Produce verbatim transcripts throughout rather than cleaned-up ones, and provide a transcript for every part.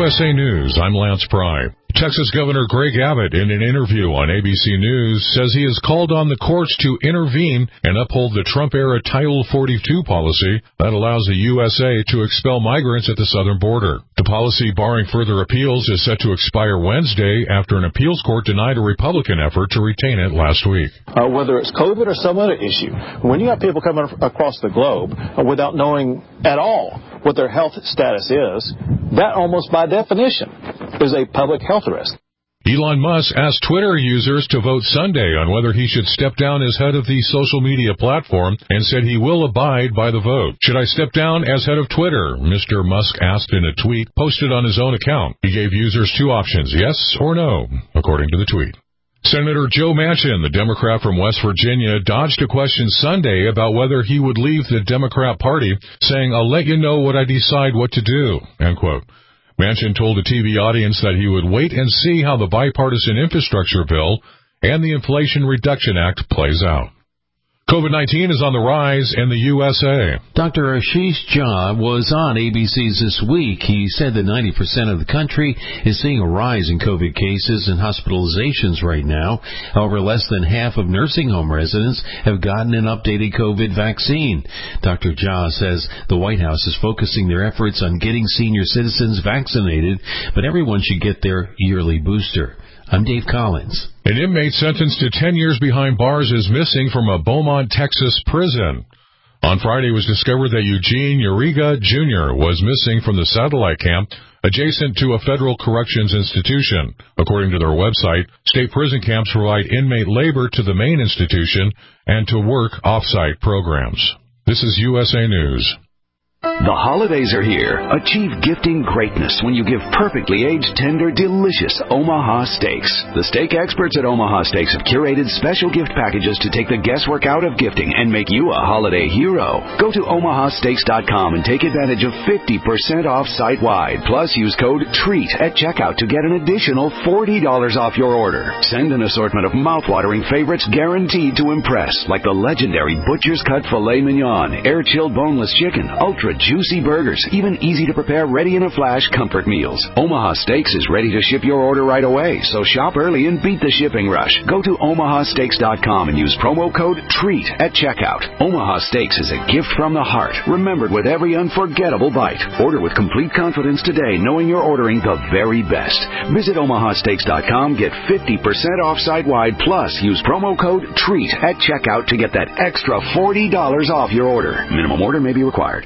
S A News, I'm Lance Pry. Texas Governor Greg Abbott, in an interview on A B C News, says he has called on the courts to intervene and uphold the Trump-era Title forty-two policy that allows the U S A to expel migrants at the southern border. The policy barring further appeals is set to expire Wednesday after an appeals court denied a Republican effort to retain it last week. Uh, whether it's COVID or some other issue, when you have people coming across the globe uh, without knowing at all what their health status is, that almost by definition is a public health risk. Elon Musk asked Twitter users to vote Sunday on whether he should step down as head of the social media platform and said he will abide by the vote. Should I step down as head of Twitter? Mister Musk asked in a tweet posted on his own account. He gave users two options, yes or no, according to the tweet. Senator Joe Manchin, the Democrat from West Virginia, dodged a question Sunday about whether he would leave the Democrat Party, saying, "I'll let you know what I decide what to do," end quote. Manchin told a T V audience that he would wait and see how the bipartisan infrastructure bill and the Inflation Reduction Act plays out. COVID nineteen is on the rise in the U S A. Doctor Ashish Jha was on A B C's This Week. He said that ninety percent of the country is seeing a rise in COVID cases and hospitalizations right now. However, less than half of nursing home residents have gotten an updated COVID vaccine. Doctor Jha says the White House is focusing their efforts on getting senior citizens vaccinated, but everyone should get their yearly booster. I'm Dave Collins. An inmate sentenced to ten years behind bars is missing from a Beaumont, Texas prison. On Friday, it was discovered that Eugene Uriga Junior was missing from the satellite camp adjacent to a federal corrections institution. According to their website, state prison camps provide inmate labor to the main institution and to work off-site programs. This is U S A News. The holidays are here. Achieve gifting greatness when you give perfectly aged, tender, delicious Omaha steaks. The steak experts at Omaha Steaks have curated special gift packages to take the guesswork out of gifting and make you a holiday hero. Go to omaha steaks dot com and take advantage of fifty percent off site-wide. Plus, use code TREAT at checkout to get an additional forty dollars off your order. Send an assortment of mouth-watering favorites guaranteed to impress, like the legendary Butcher's Cut Filet Mignon, air-chilled boneless chicken, ultra juicy burgers, even easy-to-prepare, ready-in-a-flash comfort meals. Omaha Steaks is ready to ship your order right away, so shop early and beat the shipping rush. Go to omaha steaks dot com and use promo code TREAT at checkout. Omaha Steaks is a gift from the heart, remembered with every unforgettable bite. Order with complete confidence today, knowing you're ordering the very best. Visit omaha steaks dot com, get fifty percent off site-wide, plus use promo code TREAT at checkout to get that extra forty dollars off your order. Minimum order may be required.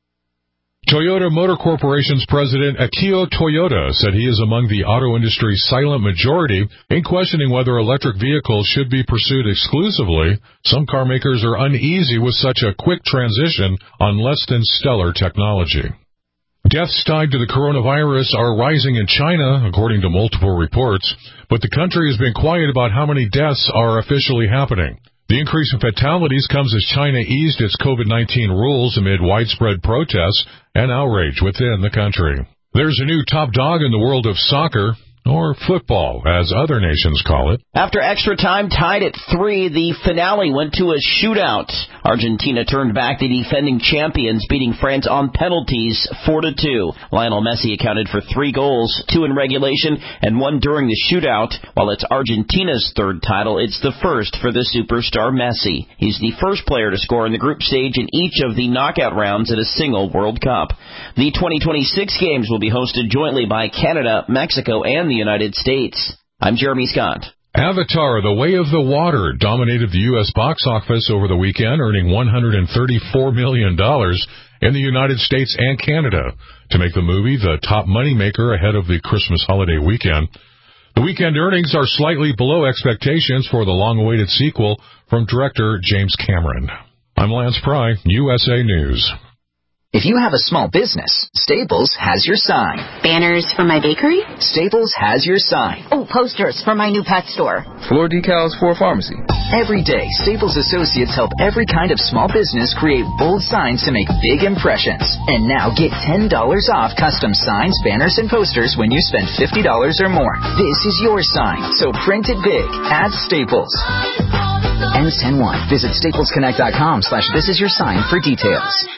Toyota Motor Corporation's president, Akio Toyoda, said he is among the auto industry's silent majority in questioning whether electric vehicles should be pursued exclusively. Some car makers are uneasy with such a quick transition on less than stellar technology. Deaths tied to the coronavirus are rising in China, according to multiple reports, but the country has been quiet about how many deaths are officially happening. The increase in fatalities comes as China eased its COVID nineteen rules amid widespread protests and outrage within the country. There's a new top dog in the world of soccer, or football, as other nations call it. After extra time tied at three, the finale went to a shootout. Argentina turned back the defending champions, beating France on penalties four to two. Lionel Messi accounted for three goals, two in regulation and one during the shootout. While it's Argentina's third title, it's the first for the superstar Messi. He's the first player to score in the group stage in each of the knockout rounds at a single World Cup. The twenty twenty-six games will be hosted jointly by Canada, Mexico, and the United States. I'm Jeremy Scott. Avatar: The Way of the Water dominated the U S box office over the weekend, earning one hundred thirty-four million dollars in the United States and Canada to make the movie the top moneymaker ahead of the Christmas holiday weekend. The weekend earnings are slightly below expectations for the long-awaited sequel from director James Cameron. I'm Lance Pry, U S A News. If you have a small business, Staples has your sign. Banners for my bakery? Staples has your sign. Oh, posters for my new pet store. Floor decals for a pharmacy. Every day, Staples associates help every kind of small business create bold signs to make big impressions. And now get ten dollars off custom signs, banners, and posters when you spend fifty dollars or more. This is your sign, so print it big at Staples. Ends ten one. Visit staples connect dot com slash this is your sign for details.